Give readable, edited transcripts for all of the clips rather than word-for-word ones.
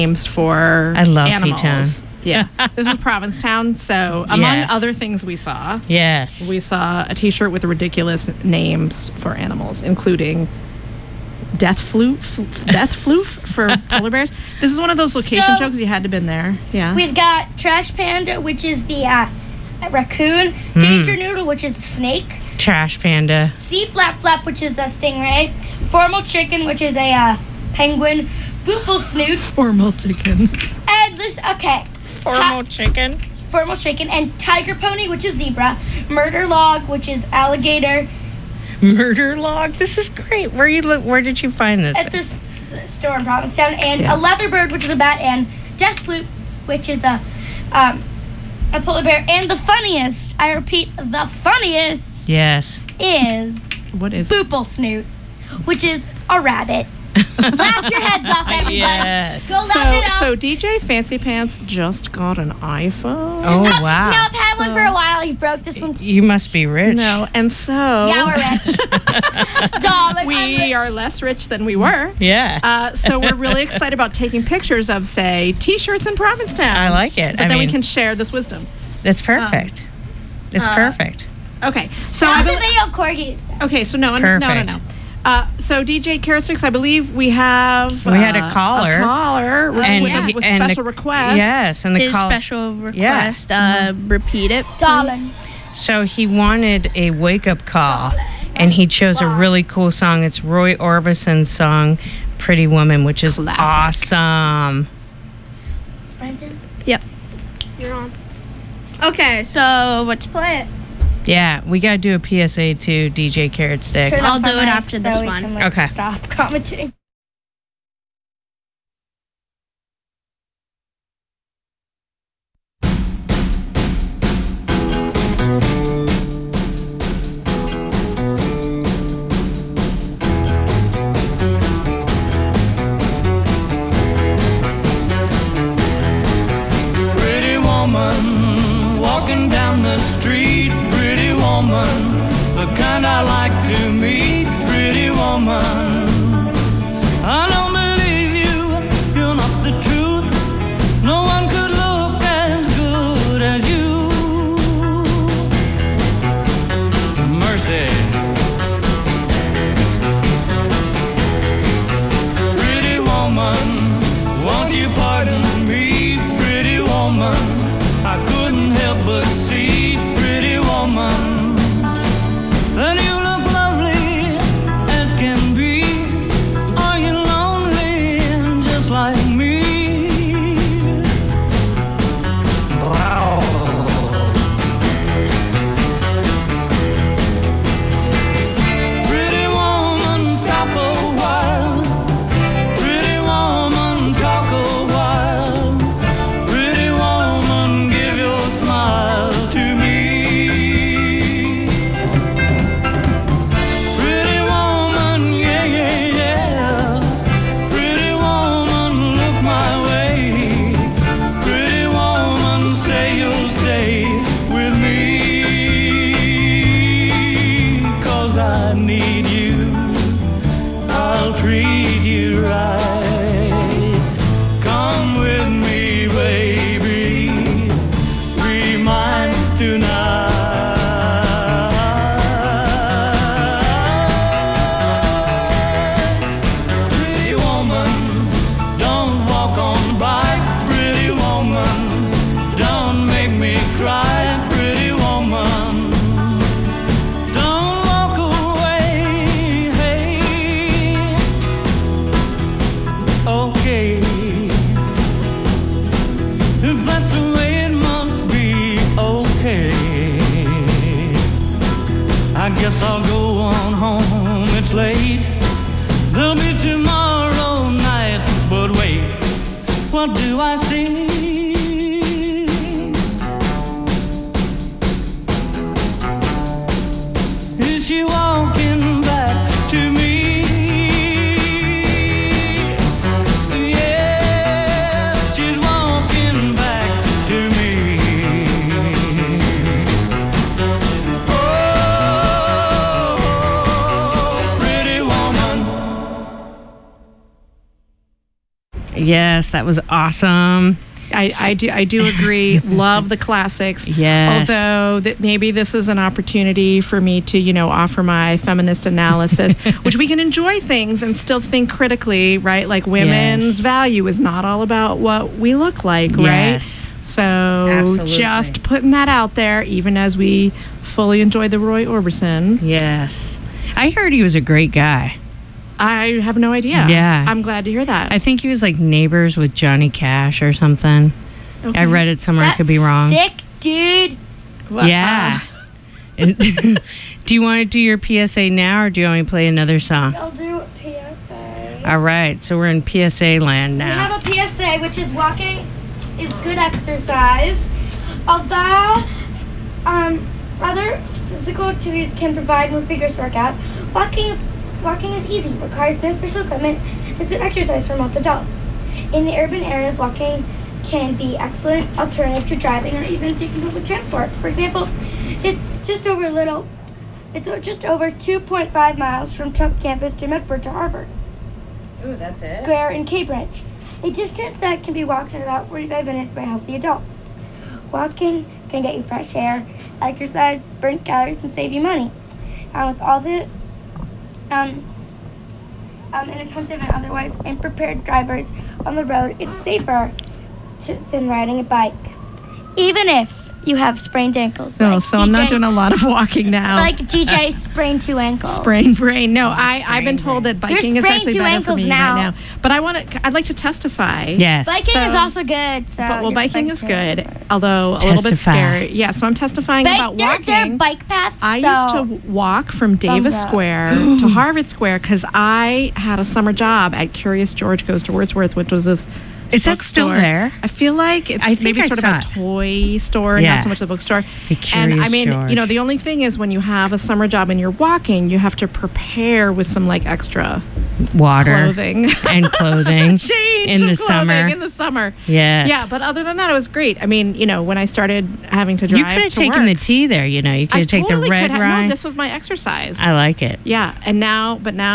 names for I love animals. P-Town. Yeah. This is Provincetown. So among Yes. other things we saw, Yes. we saw a T-shirt with ridiculous names for animals, including Death Floof for polar bears. This is one of those location jokes. You had to been there. Yeah. We've got Trash Panda, which is the raccoon. Danger Noodle, which is a snake. Trash Panda. Sea Flap Flap, which is a stingray. Formal Chicken, which is a penguin. Boople Snoot. Formal chicken. And this, okay. Formal chicken. Formal Chicken. And Tiger Pony, which is zebra. Murder Log, which is alligator. Murder Log. This is great. Where did you find this? At this store in Provincetown. And a leather bird, which is a bat. And Death Flute, which is a polar bear. And the funniest, I repeat, the funniest Yes. is What is Boople Snoot, which is a rabbit. Laugh your heads off, everybody. Yes. Go laugh it up. So DJ Fancy Pants just got an iPhone. Oh, wow. No, I've had one for a while. He broke this one. You must be rich. No, and so Yeah, we're rich. Darling, we are less rich than we were. Yeah. So we're really excited about taking pictures of, say, T-shirts in Provincetown. I like it. But then we can share this wisdom. That's perfect. It's perfect. Okay. So That was a video of corgis. Okay. So no. perfect. So DJ Karastix, I believe we have a caller. A caller with special request. Yes, and the His call. special request, repeat it. Darling. So he wanted a wake-up call, and he chose a really cool song. It's Roy Orbison's song, Pretty Woman, which is awesome. Brenton? Yep. You're on. Okay, so let's play it. Yeah, we got to do a PSA to DJ Carrot Stick. Turn I'll off do our it mics after this we one. can, Okay. Stop commenting. Pretty woman, walking down the street. Pretty woman, the kind I like to meet. Pretty woman, I don't believe you, you're not the truth. No one could look as good as you. Mercy. Pretty woman, won't you pardon me? Pretty woman, I couldn't help but see. Pretty woman, and you look lovely as can be. Are you lonely just like me? Pretty woman, stop a while. Pretty woman, talk a while. Pretty woman, give your smile to me. Pretty woman, yeah, yeah, yeah. Pretty woman, look my way. Pretty woman, say you'll stay with me. 'Cause I need you. I'll treat you right. Come with me, baby. Be mine tonight. Pretty woman, don't walk on by. Pretty woman, don't make me cry. Pretty woman, don't walk away. Hey. Okay, if that's the way it must be, okay. I guess I'll go on home, it's late. There'll be tomorrow night, but wait, what do I see? Is she walking back to me? Yeah, she's walking back to me. Oh, pretty woman. Yes, that was awesome. I do agree. Love the classics. Yes. Although that maybe this is an opportunity for me to, offer my feminist analysis, which we can enjoy things and still think critically, right? Like women's value is not all about what we look like, Yes. right? So Absolutely. just putting that out there, even as we fully enjoy the Roy Orbison. Yes. I heard he was a great guy. I have no idea. Yeah. I'm glad to hear that. I think he was like neighbors with Johnny Cash or something. Okay. I read it somewhere. I could be wrong. Sick, dude. Well, Yeah. Do you want to do your PSA now, or do you want me to play another song? I'll do PSA. All right, so we're in PSA land We now. have a PSA, which is walking is good exercise. Although other physical activities can provide more vigorous workout, walking is easy, requires no special equipment, and is good exercise for most adults. In the urban areas, walking can be excellent alternative to driving or even taking public transport. For example, it's just over 2.5 miles from Trump campus to Medford to Harvard Ooh, that's it. Square in Cambridge, a distance that can be walked in about 45 minutes by a healthy adult. Walking can get you fresh air, exercise, burn calories, and save you money. And with all the inexpensive and otherwise unprepared drivers on the road, it's safer than riding a bike. Even if you have sprained ankles. No, like so I'm not DJ doing a lot of walking now. Like DJ sprained 2 ankles. Sprained brain. No, I've been told that biking is sprained actually 2 better for ankles me now. right now. But I'd like to testify. Yes. Biking So- is also good. So Well, just biking bike is too. good, although a little bit Testify. scary. Yeah, so I'm testifying about There are walking. bike paths. I used to walk from Davis up. Square to Harvard Square because I had a summer job at Curious George Goes to Wordsworth, which was this. Is that still bookstore. there? I feel like it's I think maybe I sort of saw a it. toy store, Yeah. not so much the bookstore. The And I Curious mean, George. the only thing is when you have a summer job and you're walking, you have to prepare with some like extra Water clothing. and clothing Change in of the clothing summer. in the summer. Yes. Yeah, but other than that, it was great. I mean, when I started having to drive You could have to taken work, the T there, You could I have taken totally the red could have. ride. No, this was my exercise. I like it. Yeah, and now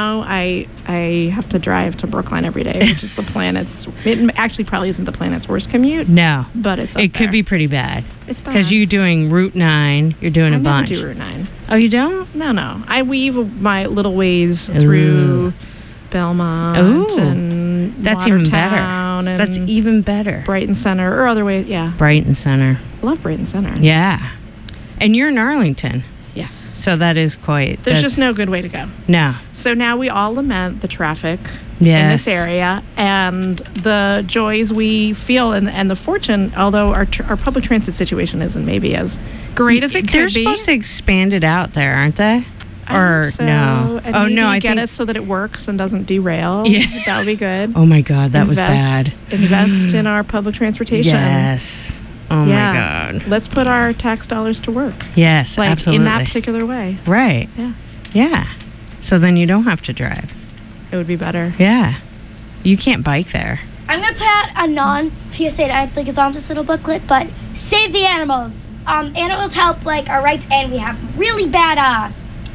I have to drive to Brookline every day, which is the planet's. It actually probably isn't the planet's worst commute, No. but it's. Up It could there. be pretty bad. It's bad. Because you're doing Route 9. You're doing I a bunch. never do Route 9. Oh, you don't? No. I weave my little ways through Belmont Ooh. and That's even better. Watertown and That's even better. Brighton Center or other ways. Yeah, Brighton Center. I love Brighton Center. Yeah. And you're in Arlington. Yes. So that is quite. There's just no good way to go. No. So now we all lament the traffic in Yes. this area and the joys we feel and the fortune, although our public transit situation isn't maybe as great as it could They're be. supposed to expand it out there, aren't they? I Or hope so. no? And Oh maybe no! I get think. it so that it works and doesn't derail. Yeah. That would be good. Oh my God, that was bad. Invest in our public transportation. Yes. Oh Yeah. my God. Let's put our tax dollars to work. Yes, Like absolutely. in that particular way. Right. Yeah. Yeah. So then you don't have to drive. It would be better. Yeah. You can't bike there. I'm gonna put out a non-PSA that I think is on this little booklet, but save the animals. Animals help like our rights, and we have really bad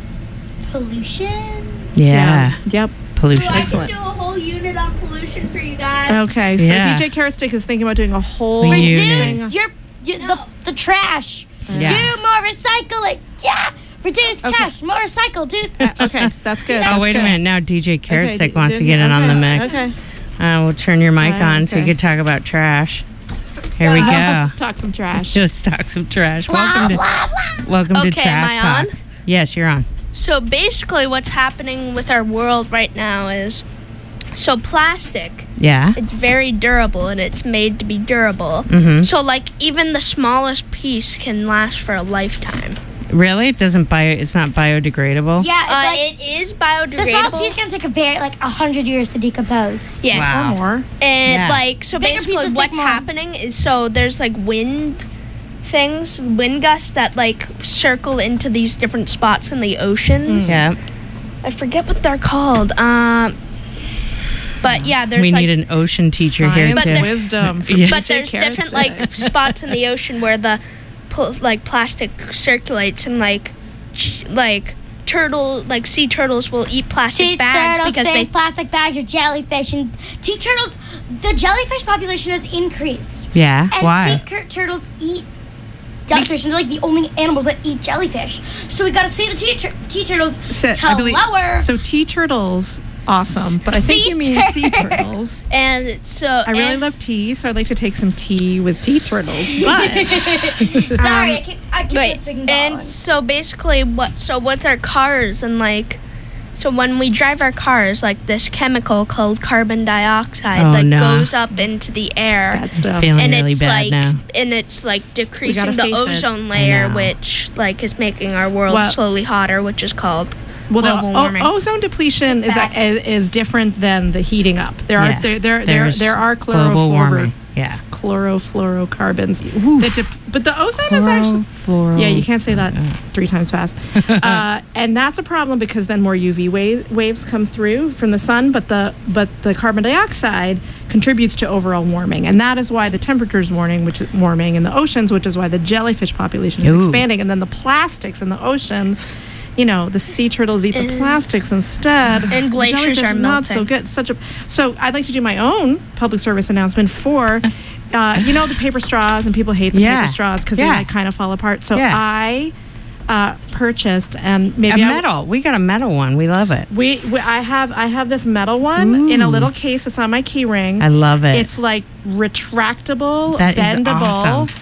pollution. Yeah. Yep. Pollution. I Excellent. can do a whole unit on pollution for you guys. Okay. So Yeah. DJ Karastik is thinking about doing a whole We use- Reduce the trash. Yeah. Do more recycling. Yeah. Reduce trash. More recycle. Do. Okay, that's good. Oh, that's wait a good. minute. Now DJ Karastik Okay, wants to get in on the mix. Okay. We'll turn your mic on so you Okay. can talk about trash. Here we go. Let's talk some trash. Let's talk some trash. Blah, Welcome blah, to welcome to Okay, am Trash I Talk. on? Yes, you're on. So basically, what's happening with our world right now is so plastic. Yeah. It's very durable and it's made to be durable. Mhm. So, like, even the smallest piece can last for a lifetime. Really? It doesn't it's not biodegradable? Yeah. It's like, It is the smallest piece biodegradable. can take 100 years to decompose. Yes. Wow. Or more. And Yeah. like, so Bigger basically pieces take what's more. happening is so there's like wind gusts that like circle into these different spots in the oceans. Yeah. I forget what they're called. But yeah, there's We like need an ocean teacher here Science too. and wisdom. From Yeah. but DJ there's different Karastik. like spots in the ocean where the plastic circulates and like sea turtles will eat plastic Sea bags turtles because think they plastic bags are jellyfish, and sea turtles the jellyfish population has increased. Yeah. And Why? sea turtles eat jellyfish, and they're like the only animals that eat jellyfish. So we got to see the sea turtles lower. So tea turtles, awesome, but I think you mean sea turtles. And so I really love tea, so I'd like to take some tea with tea turtles. But sorry, I keep this big and so basically, with our cars and like. So when we drive our cars, like this chemical called carbon dioxide goes up into the air. Bad stuff. I'm feeling and really it's bad now. and it's like decreasing the face it. ozone layer, I know. which like is making our world slowly hotter, which is called global warming. Ozone depletion is different than the heating up. There are global warming. Yeah. chlorofluorocarbons. But the ozone is actually... Yeah, you can't say that 3 times fast. And that's a problem because then more UV waves come through from the sun, but the carbon dioxide contributes to overall warming. And that is why the temperature is warming in the oceans, which is why the jellyfish population is expanding. And then the plastics in the ocean... the sea turtles eat the plastics instead. And glaciers are melting. Not so good. So I'd like to do my own public service announcement for, the paper straws, and people hate the paper straws because they like kind of fall apart. So I purchased and maybe a metal. We got a metal one. We love it. I have this metal one in a little case. It's on my key ring. I love it. It's like retractable, that bendable. Is awesome.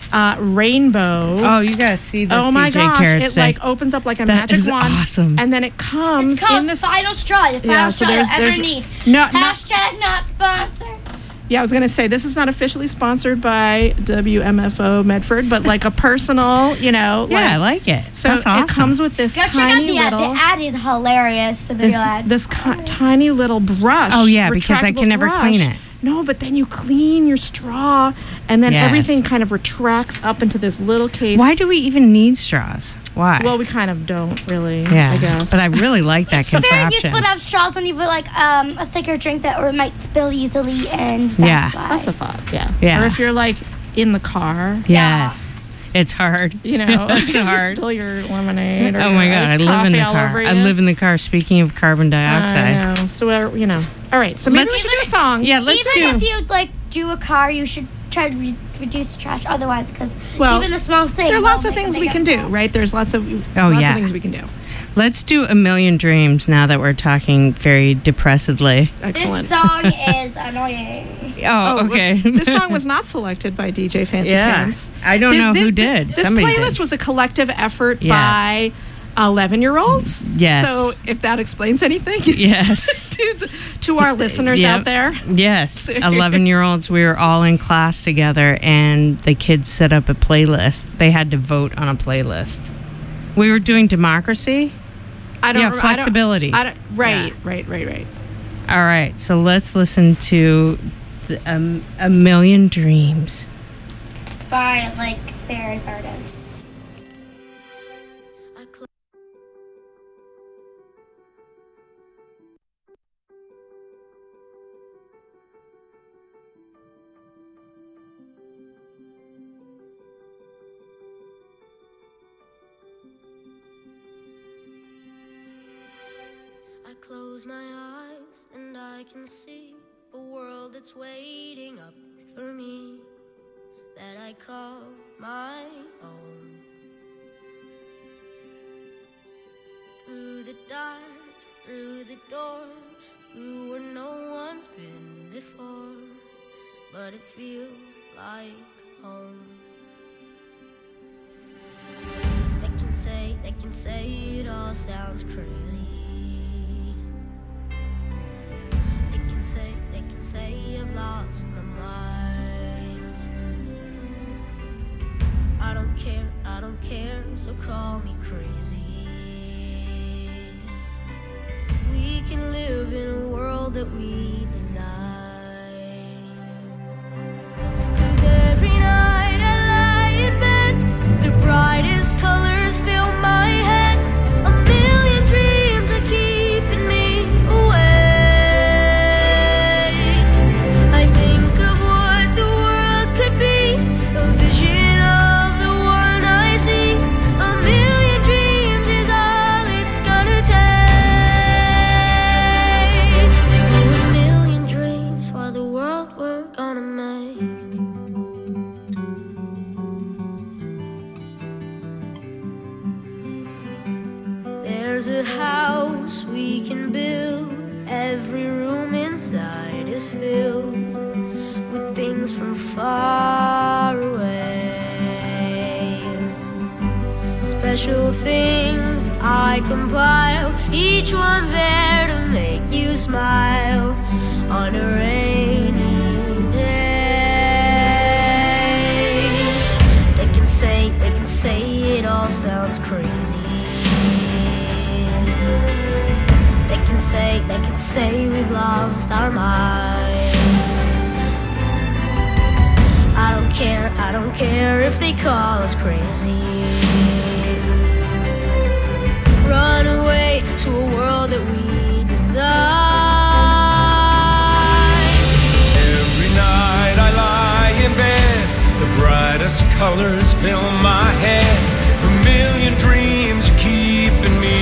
Rainbow. Oh, you gotta see this. Oh my DJ gosh! Carrot It say. like opens up like a magic wand, awesome. and then it comes It's called in this. Final Straw. The final straw you'll ever need. Hashtag not sponsored. Yeah, I was gonna say this is not officially sponsored by WMFO Medford, but like a personal, I like it. So that's awesome. it comes with this Go check out tiny the ad. little. The ad is hilarious. The video ad. This tiny little brush. Oh yeah, because I can never clean it. No, but then you clean your straw, and then Yes. everything kind of retracts up into this little case. Why do we even need straws? Why? Well, we kind of don't really. yeah, I guess. But I really like that It's very contraption. useful to have straws when you put like a thicker drink or it might spill easily, and that's why. That's a thought. Yeah. Yeah. Or if you're like in the car. Yes. It's hard. It's hard. You spill your lemonade. Or Oh my God, I iced live in the coffee all car. over I you. live in the car. Speaking of carbon dioxide. I know. So All right. So maybe we should do a song. Yeah, let's Even do. if you do a car, you should try to reduce trash. Otherwise, because Well, even the smallest thing. There are will lots of make a things big we can do, impact. right? There's lots of things we can do. Let's do A Million Dreams now that we're talking very depressedly. Excellent. This song is annoying. Oh, okay. This song was not selected by DJ Fancy Yeah. Pants. I don't know who did. This Somebody playlist did. was a collective effort Yes. by 11-year-olds. Yes. So if that explains anything Yes. to our listeners Yep. out there. Yes. 11-year-olds, we were all in class together, and the kids set up a playlist. They had to vote on a playlist. We were doing democracy. Flexibility. Right. All right, so let's listen to A Million Dreams. By various artists. I close my eyes and I can see a world that's waiting up for me that I call my own. Through the dark, through the door, through where no one's been before, but it feels like home. They can say it all sounds crazy. They can say I've lost my mind. I don't care, so call me crazy. We can live in a world that we design. 'Cause every night I lie in bed, the brightest colors fill my head. A million dreams are keeping me awake. I think of what the world could be, a vision of the one I see. A million dreams is all it's gonna take. A million a house we can build. Every room inside is filled with things from far away. Special things I compile, each one there to make you smile on a rainy day. They can say it all sounds crazy. They can say we've lost our minds. I don't care if they call us crazy. Run away to a world that we design. Every night I lie in bed, the brightest colors fill my head. A million dreams keeping me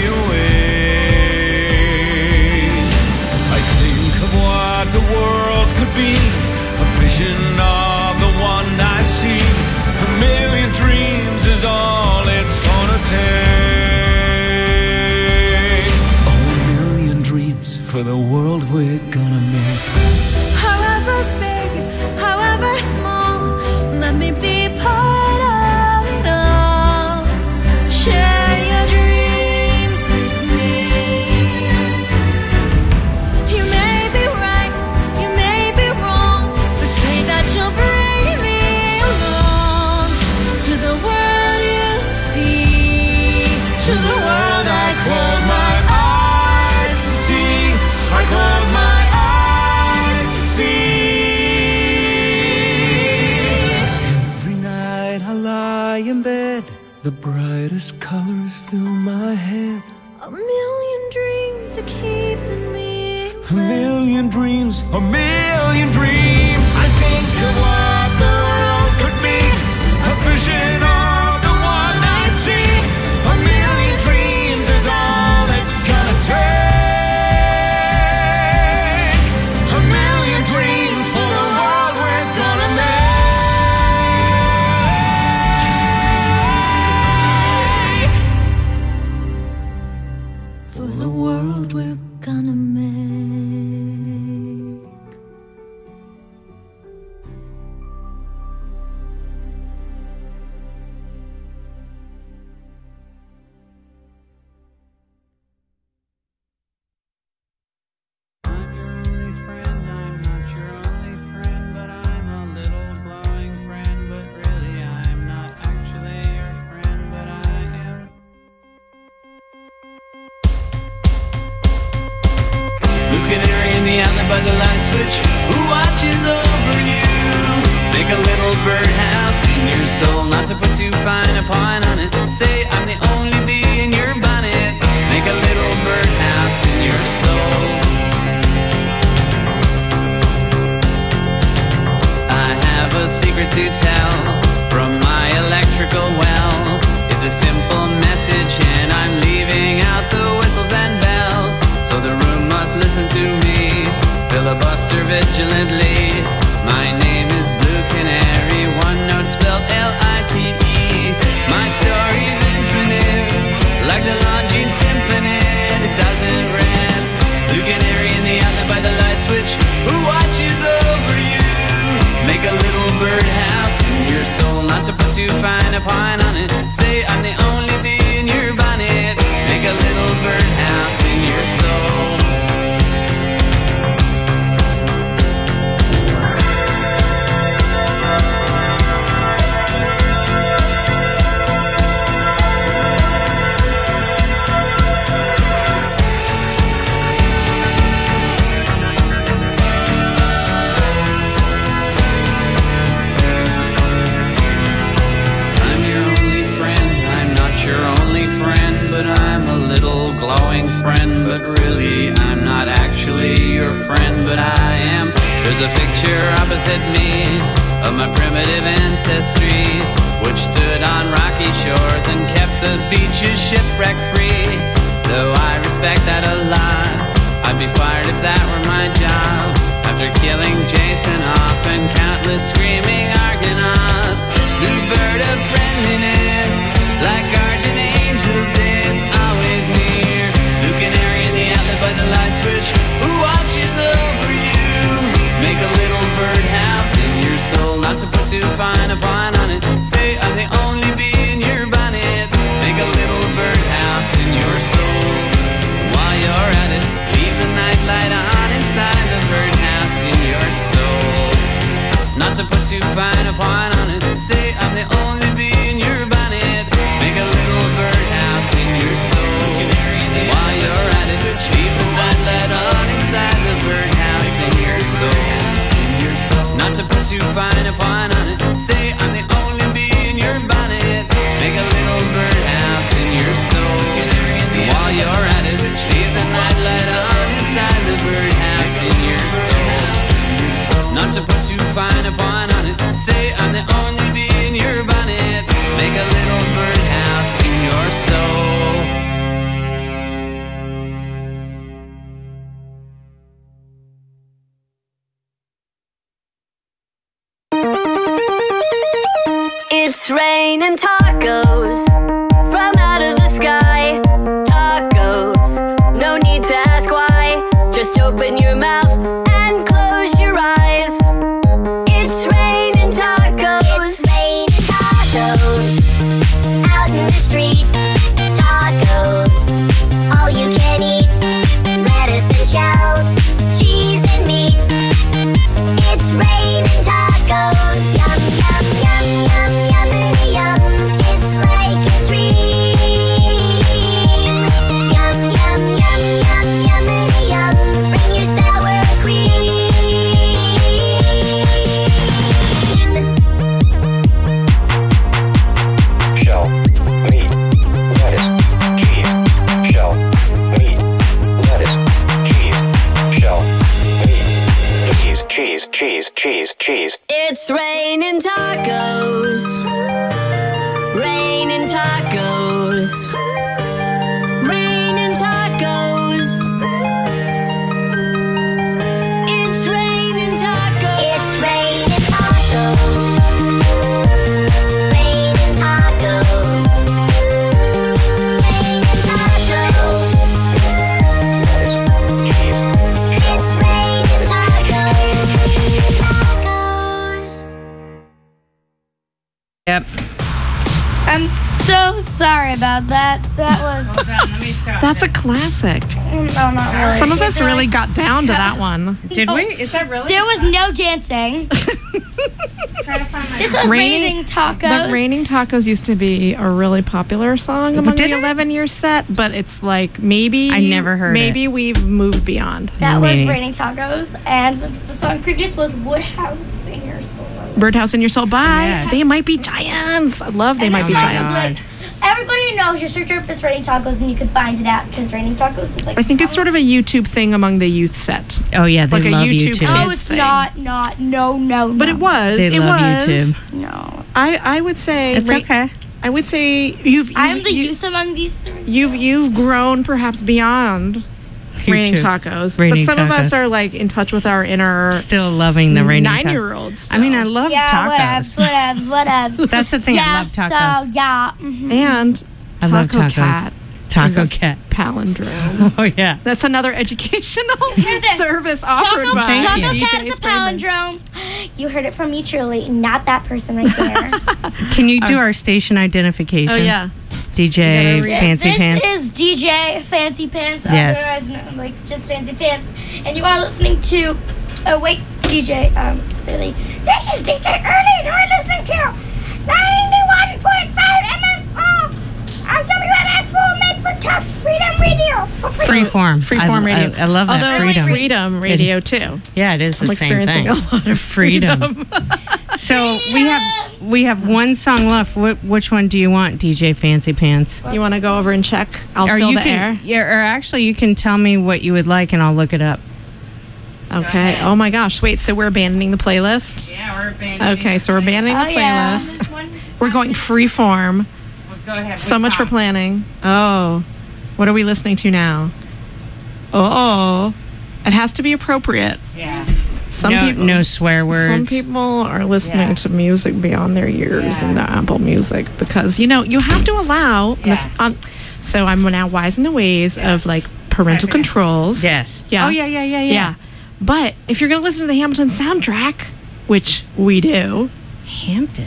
awake. I think of what the world could be, a vision of the one I see. A million dreams is all it's gonna take. Oh, a million dreams for the world we're gonna make. However big, however small, let me be part of it all. Share your dreams with me. You may be right, you may be wrong, but say that you'll bring me along to the world you see, to the world I close my eyes to see. I close my eyes to see. Every night I lie in bed, the brightest colors fill my head. A million dreams are keeping me A million dreams, a million dreams. I think of what the world could be, a vision of the one I see. A million dreams is all it's gonna take. A million dreams for the world we're gonna make. for the world we're gonna make. I'm your only friend, I'm not your only friend, but I'm a little glowing friend, but really I'm not actually your friend, but I am. Blue canary in the outlet by the light switch, who watches over you? Make a little birdhouse in your soul, not to put too fine a point on it. Say I'm the only bee in your bonnet. Make a little birdhouse in your soul. I have a secret to tell from my electrical well. It's a simple message and I'm leaving out the whistles and bells, so the room must listen to me, filibuster vigilantly. My name is Blue Canary, one note spelled L-I-T-E. My story's infinite, like the Longines Symphony. It doesn't rest. Blue Canary in the outlet by the light switch, who watches over you? Make a little birdhouse in your soul, not to put too fine a point on it. Say I'm the only bee in your bonnet. Make a little birdhouse in your soul. I'm your only friend, I'm not your only friend, but I'm a little glowing friend, but really I'm not actually your friend, but I am. There's a picture opposite me of my primitive ancestry, which stood on rocky shores and kept the beaches shipwreck free. Though I respect that a lot, I'd be fired if that were my job. After killing Jason off and countless screaming Argonauts, blue bird of friendliness, like guardian angels, it's always me. Not to put too fine a point on it. Say I'm the only bee in your bonnet. Make a little birdhouse in your soul. While you're at it, keep the nightlight on inside the birdhouse in your soul. Not to put too fine a point on it. Say I'm the only bee in your bonnet. Make a little birdhouse in your soul. While you're at it, keep the nightlight on inside the birdhouse in your soul. Not to put too fine a point on it. Say I'm the only bee in your bonnet. Make a little birdhouse in your soul. It's raining tacos from out of the sky. Tacos, no need to ask why. Just open your mouth and close your eyes. It's raining tacos. It's raining tacos out in the street. Tacos, all you can eat. Lettuce and shells, cheese and meat. It's raining tacos. Yum, yum, yum, yum, yummity yum. It's like a dream. Yum, yum, yum, yum, yummity yum. Bring your sour cream. Shell, meat, lettuce, cheese. Shell, meat, lettuce, cheese. Shell, meat, cheese, cheese, cheese, cheese. It's raining tacos. Raining tacos. Raining tacos. It's raining tacos. It's raining tacos. Raining tacos. Raining tacos. Lettuce, cheese. It's raining tacos. Tacos. Yep. I'm so sorry about that. That was That's a classic. no, not really. Some of us really got down to that one. Did we? Is that really? There was no dancing. This was raining tacos. The Raining Tacos used to be a really popular song among Did the it? 11-year set, but it's like maybe I never heard maybe we've moved beyond. That was Maybe. raining tacos, and the song previous was Woodhouse in Your Soul. Birdhouse in Your Soul. Bye. Yes. They Might Be Giants. I love They And Might the Be song Giants. is like, everybody knows. You search up it's raining tacos, and you can find it at because raining tacos is like. I think it's sort of a YouTube thing among the youth set. Oh yeah, they like a love YouTube YouTube. kid. Oh, it's thing. not. No. But it was. They it love was. YouTube. No. I would say It's okay. I would say you've I'm the youth among these three. you've grown perhaps beyond Raining Tacos. Raining but some of us Tacos. are like in touch with our inner Still loving the raining tacos. 9-year-olds. I mean, I love tacos. Whatevs. That's the thing. Yeah, I love tacos. so, yeah. Mhm. And I love Taco tacos. Cat. Taco is a Cat. Palindrome. Oh yeah. That's another educational Hear this. service offered Taco, by Taco DJ Cat is a Sprayman. palindrome. You heard it from me truly, not that person right there. Can you do our station identification? Oh yeah. DJ You gotta read it. Fancy this Pants. is DJ Fancy Pants, Yes. otherwise known like just Fancy Pants, and you are listening to. Oh wait, DJ Lily. This is DJ Early, and you're listening to 91.5 MFO on WMFO, made for tough freedom radio. For freedom. Freeform radio. I love that Although freedom. freedom radio too. Yeah, it is the I'm same experiencing thing. a lot of freedom. So we have one song left. Which one do you want, DJ Fancy Pants? You want to go over and check? I'll Or fill you the can, air. Yeah, or actually, you can tell me what you would like, and I'll look it up. Okay. Oh my gosh. Wait. So we're abandoning the playlist. Yeah, we're abandoning. Okay. So we're abandoning the playlist. We're going freeform. Go ahead. So much for planning. Oh, what are we listening to now? Oh, it has to be appropriate. Yeah. Some no, people, no swear words. Some people are listening Yeah. to music beyond their years in the Apple Music because you have to allow. Yeah. So I'm now wise in the ways of like parental controls. Yes. Yeah. Oh yeah. Yeah. But if you're going to listen to the Hamilton soundtrack, which we do, Hamilton.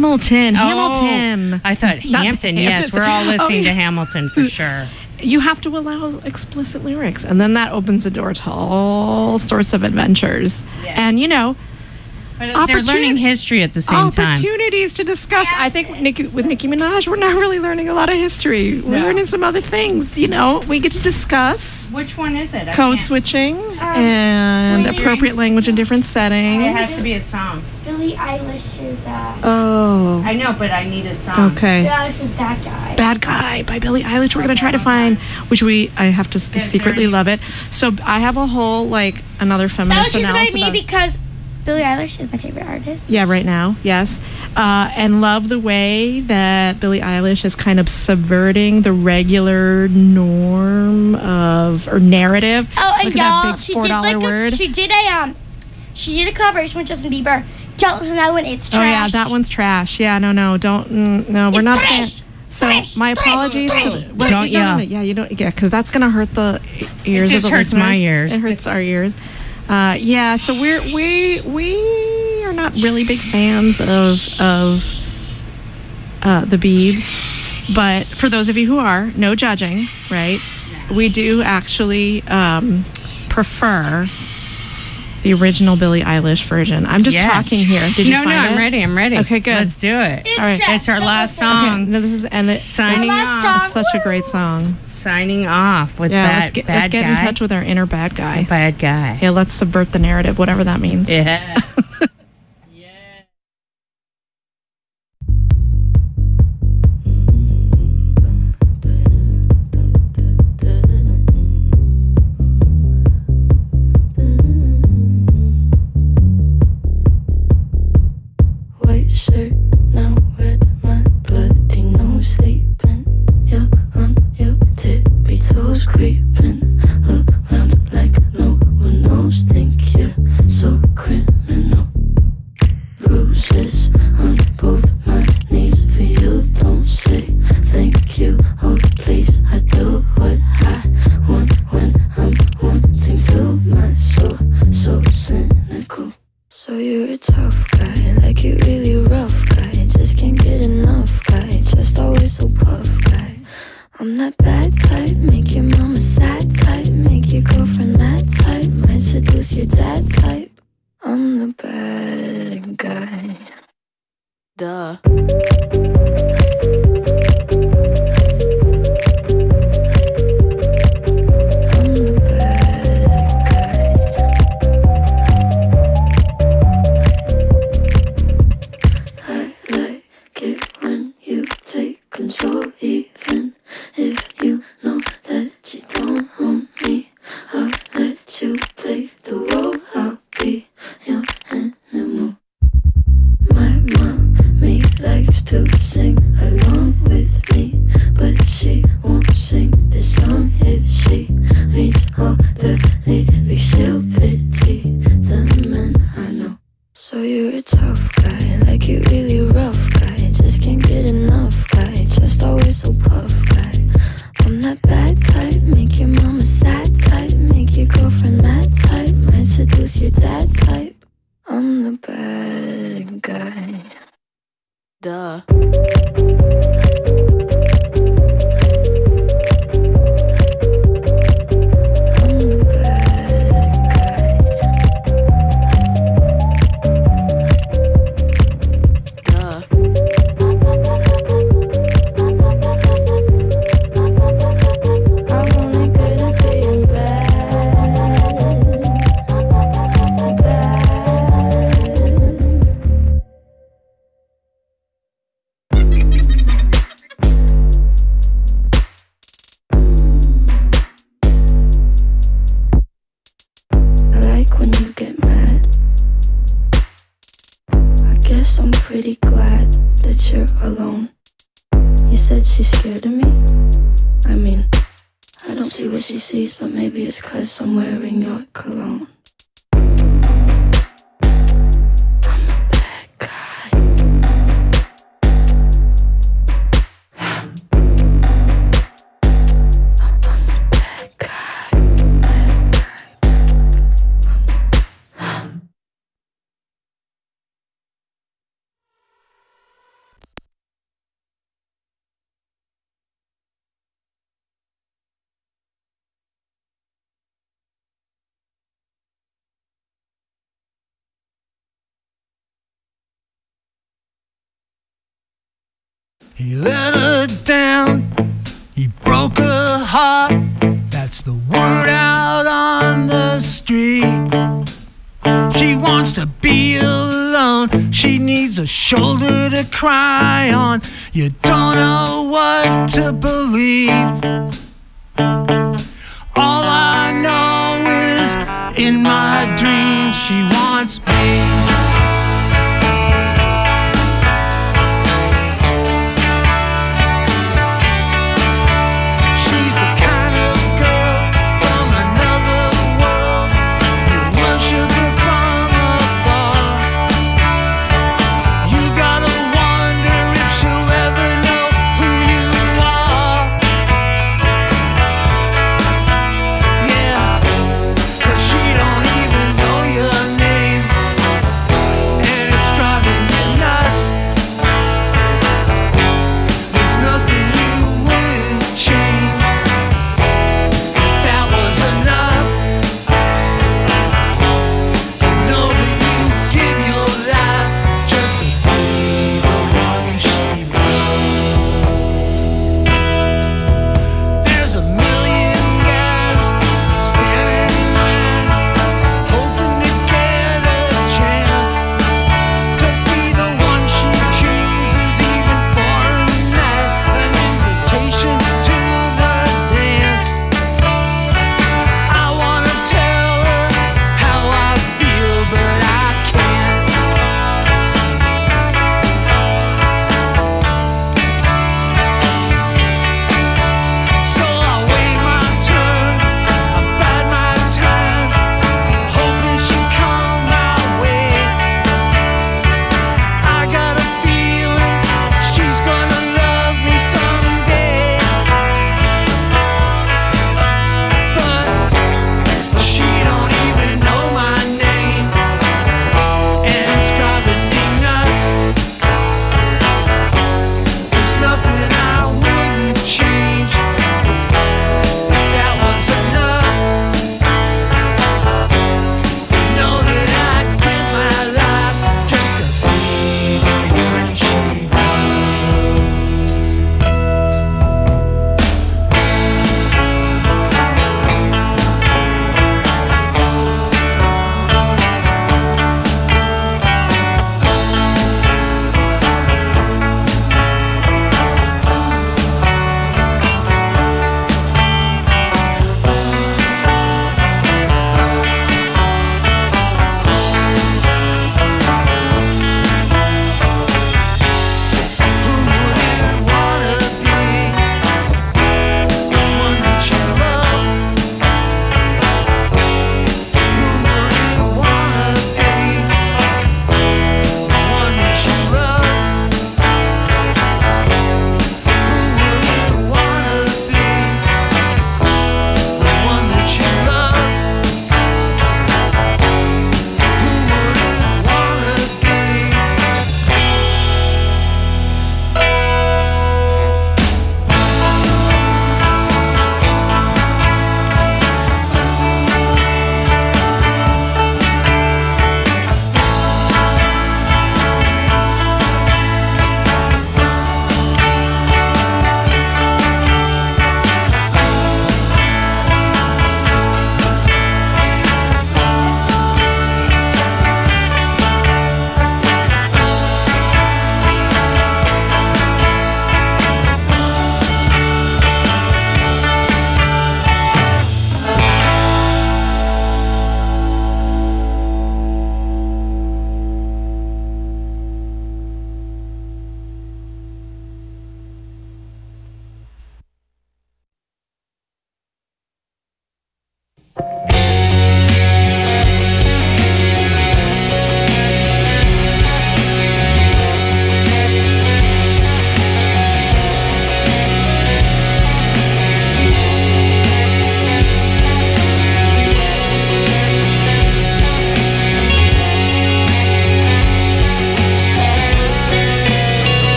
Hamilton. I thought Not Hampton. the Yes, Hamptons. we're all listening Oh, to yeah. Hamilton for sure. You have to allow explicit lyrics, and then that opens the door to all sorts of adventures. Yes. And But they're learning history at the same time. Opportunities to discuss. I think with Nicki Minaj, we're not really learning a lot of history. We're learning some other things. We get to discuss. Which one is it? Code switching and appropriate language in different settings. It has to be a song. Billie Eilish is Oh. I know, but I need a song. Okay. Billie Eilish is Bad Guy. Bad Guy by Billie Eilish. We're going to try to find, I have to secretly love it. So I have a whole, another feminist That was analysis. just by me because Billie Eilish is my favorite artist. Yeah, right now, yes. And love the way that Billie Eilish is kind of subverting the regular norm or narrative. Oh, and look y'all, at that big $4 word. She did a collaboration with Justin Bieber. Don't listen to that one. It's trash. Oh yeah, that one's trash. Yeah, no, don't. No, we're not saying. So my apologies to the. Don't yell. Yeah, you don't. Yeah, because that's gonna hurt the ears of the hurts listeners. my ears. It hurts our ears. Yeah, so we are not really big fans of the Biebs, but for those of you who are, no judging, right? We do actually prefer the original Billie Eilish version. I'm just talking here. Did you find it? No, I'm ready. Okay, good. Let's do it. It's All right. It's our last song. Okay, no, this is Signing off. It's such a great song. Signing off with Let's bad get guy. in touch with our inner bad guy. Bad guy. Yeah, let's subvert the narrative, whatever that means. Yeah. White shirt, now red, my bloody nose sleeping. You're on your tippy toes, creeping around like no one knows. Think you're so criminal. Bruises on both my knees for you. Don't say thank you. Oh please, I do what I want when I'm wanting to. My soul so cynical. So you're a tough guy, like you really rough guy. Just can't get enough guy, just always so puff guy. I'm that bad type, make your mama sad type, make your girlfriend mad type, might seduce your dad type. I'm the bad guy. Duh. Control, even if you know that you don't own me. I'll let you play the role. I'll be your animal. My mommy likes to sing along with me, but she won't sing this song if she reads all the lyrics. She'll pity the men I know. So you're a tough guy, like you really rough guy. Just can't get enough guy, just always so puff guy. I'm that bad type, make your mama sad type, make your girlfriend mad type, might seduce your dad type. I'm the bad guy. Duh. I'm pretty glad that you're alone. You said she's scared of me? I mean, I don't see what she sees, but maybe it's 'cause I'm wearing your cologne. He let her down, he broke her heart. That's the word out on the street. She wants to be alone, she needs a shoulder to cry on. You don't know what to believe. All I know is in my dreams she wants me. She don't even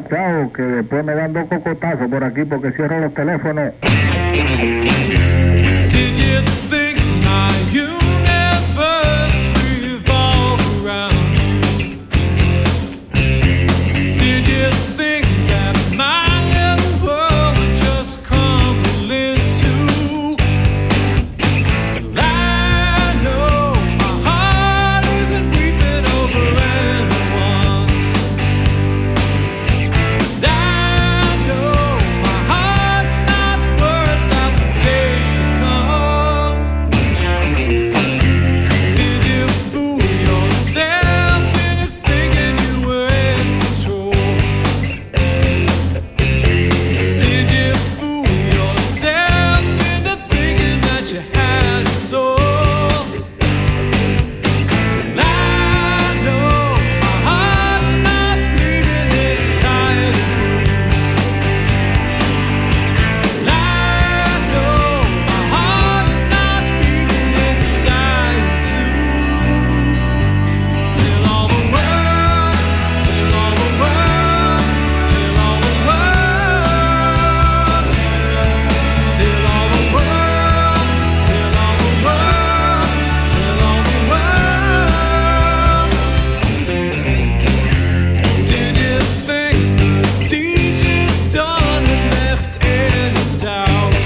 chao, que después me dan 2 cocotazos por aquí porque cierro los teléfonos. Did you think my universe revolved around you? Did you think that my little world would just crumble into? I know my heart isn't weeping over anyone. And I know my heart's not worth out the days to come. Did you fool yourself into thinking you were in control? Did you fool yourself into thinking that you had a soul? And I know my heart's not bleeding, it's tired and bruised. And I know my heart's not beating, it's dying too. Till all the world, till all the world, till all the world, till all the world, till all the world, till all the world. Did you think the deed you'd done had left any doubt?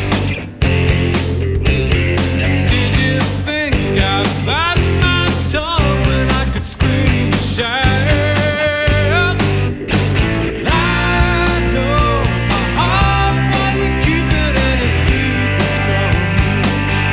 Did you think I bite my tongue when I could scream and shout? I know my heart wasn't keeping any secrets from me.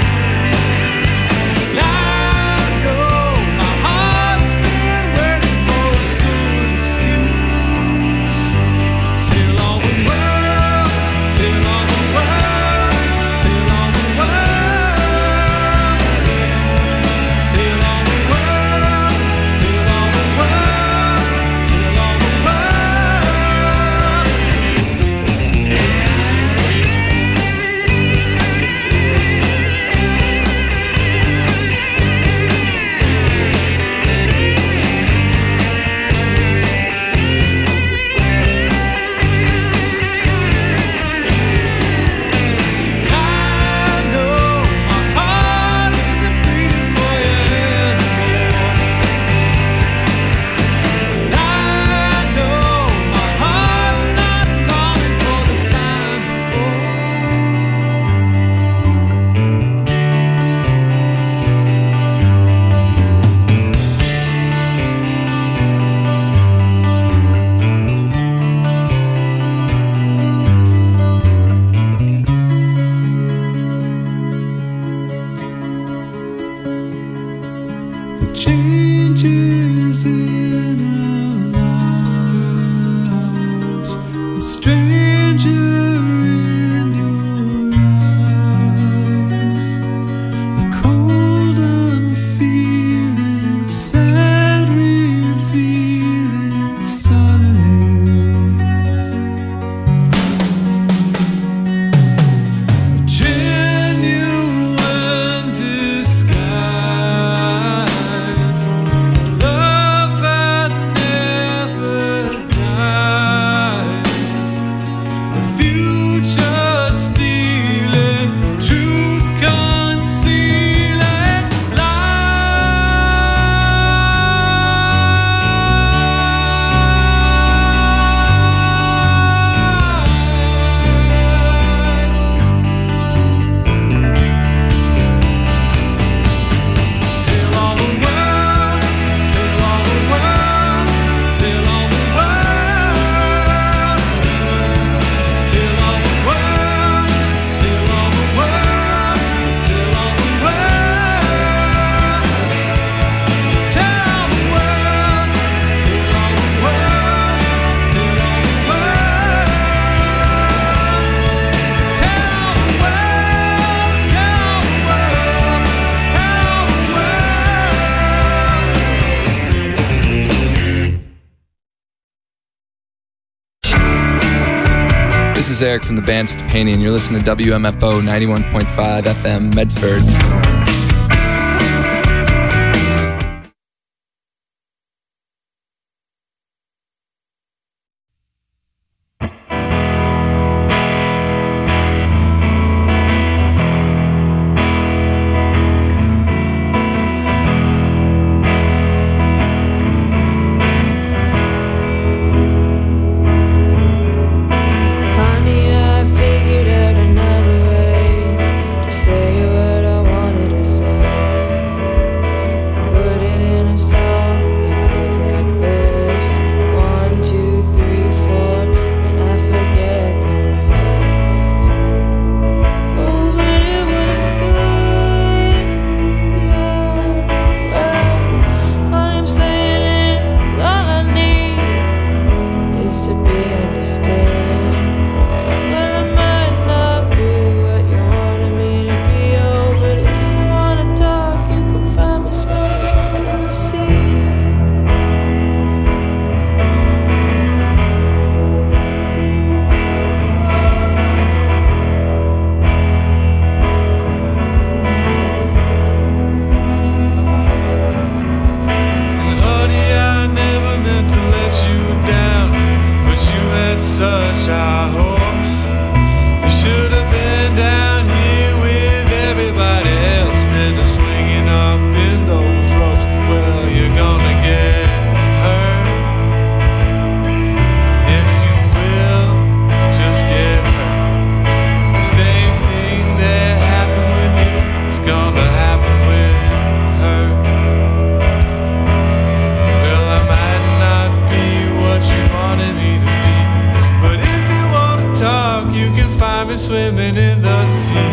I know my heart's been waiting for a good excuse to tell all the world, tell all the world, tell all the world, tell all the world, tell all the world, tell all the world. I know my heart isn't beating for you anymore. I know my heart's not longing for the time the changes in our lives, the stranger in your eyes, the cold unfeeling, sad revealing signs, a genuine disguise, love that never dies, the future stealing, truth concealing lies. Tell all the world, tell all the world, tell all the world, tell all the world, tell all the world, tell all the world, tell all the world, tell all the world, tell all the world, tell all the world, tell all the world, tell all the world. This is Eric from the band Stepani, and you're listening to WMFO 91.5 FM Medford. crush our hopes. You should have been down here with everybody else instead of swinging up in those ropes. Well, you're gonna get hurt. Yes, you will just get hurt. The same thing that happened with you is gonna happen with her. Well, I might not be what you wanted me to be, but if you want to talk, you can find me swimming in the sea.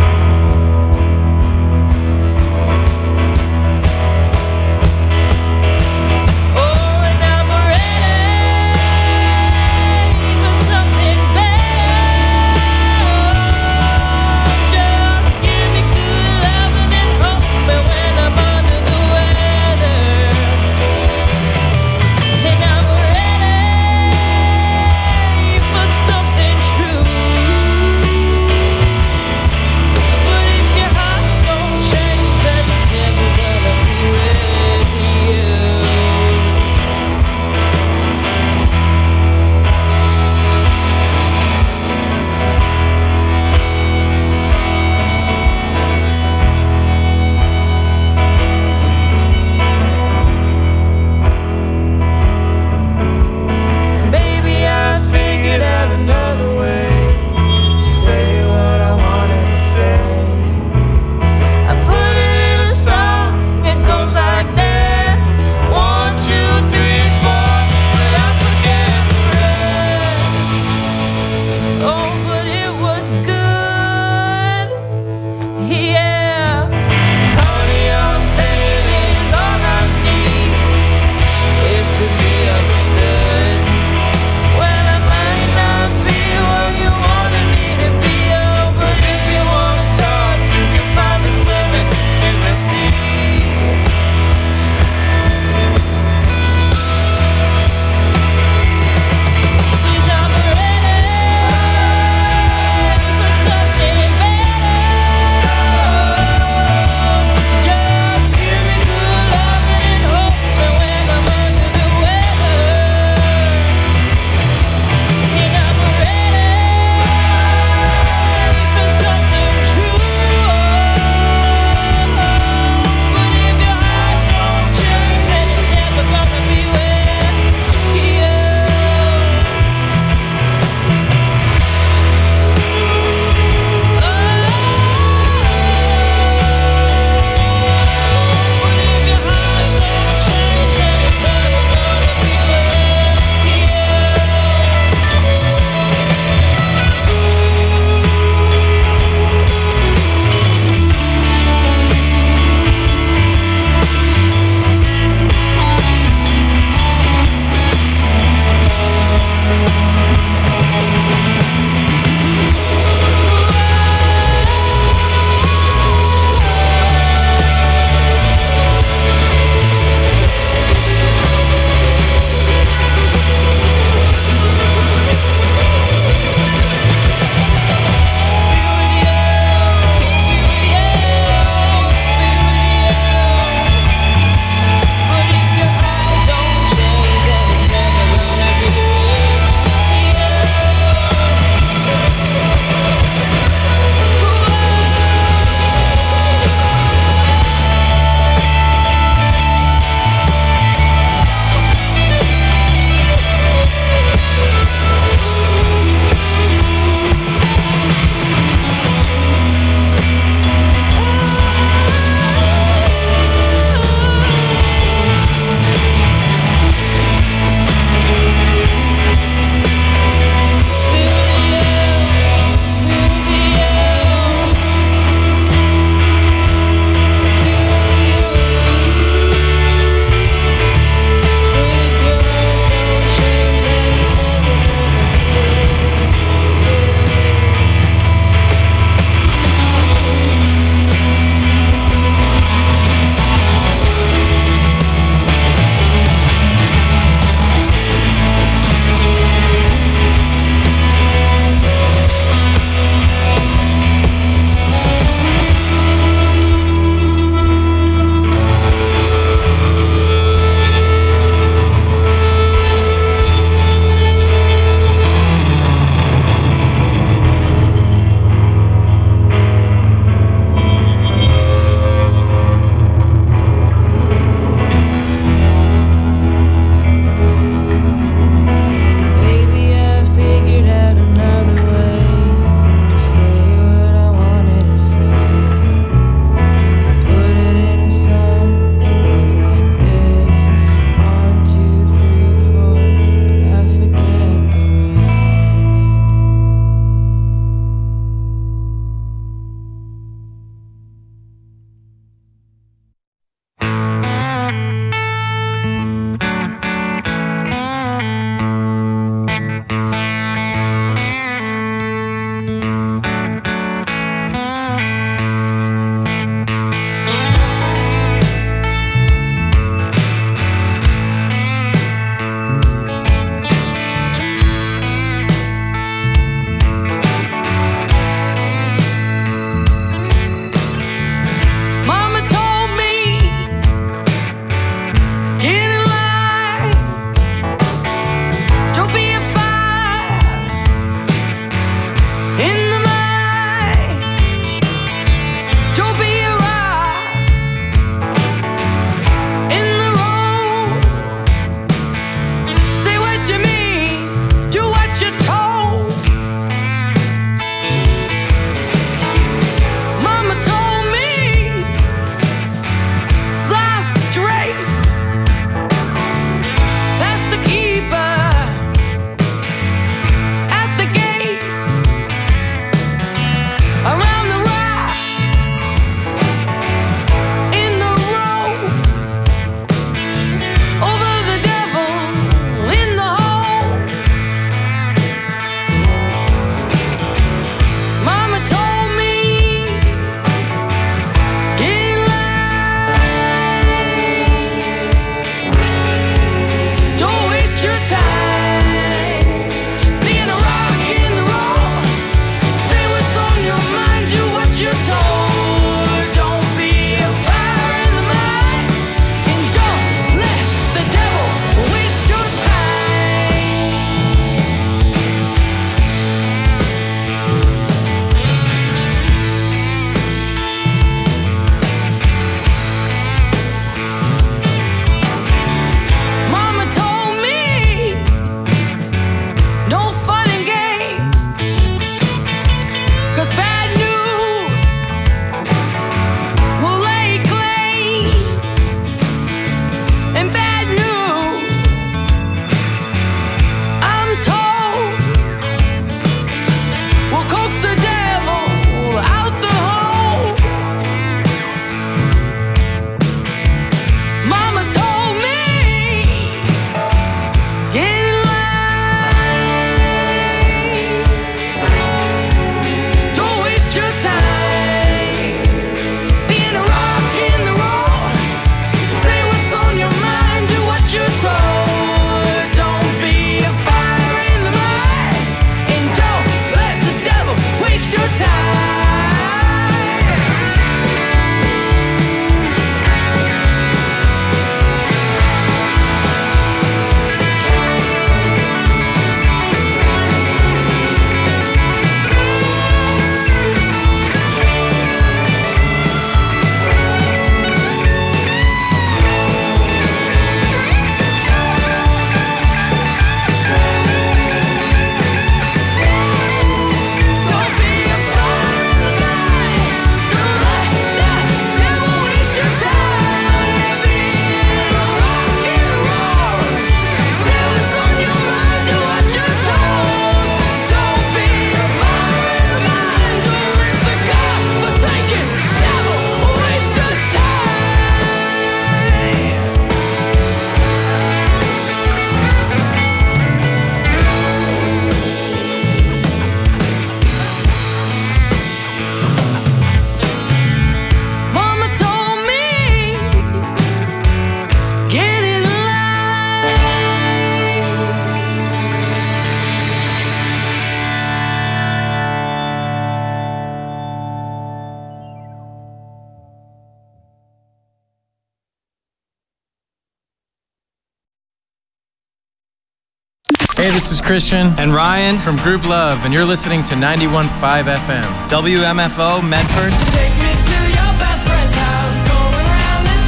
Hey, this is Christian and Ryan from Group Love, and you're listening to 91.5 FM. WMFO Medford. Take me to your best friend's house, going round this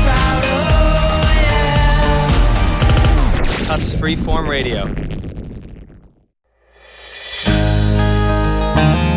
roundabout, oh yeah. Tufts Freeform Radio.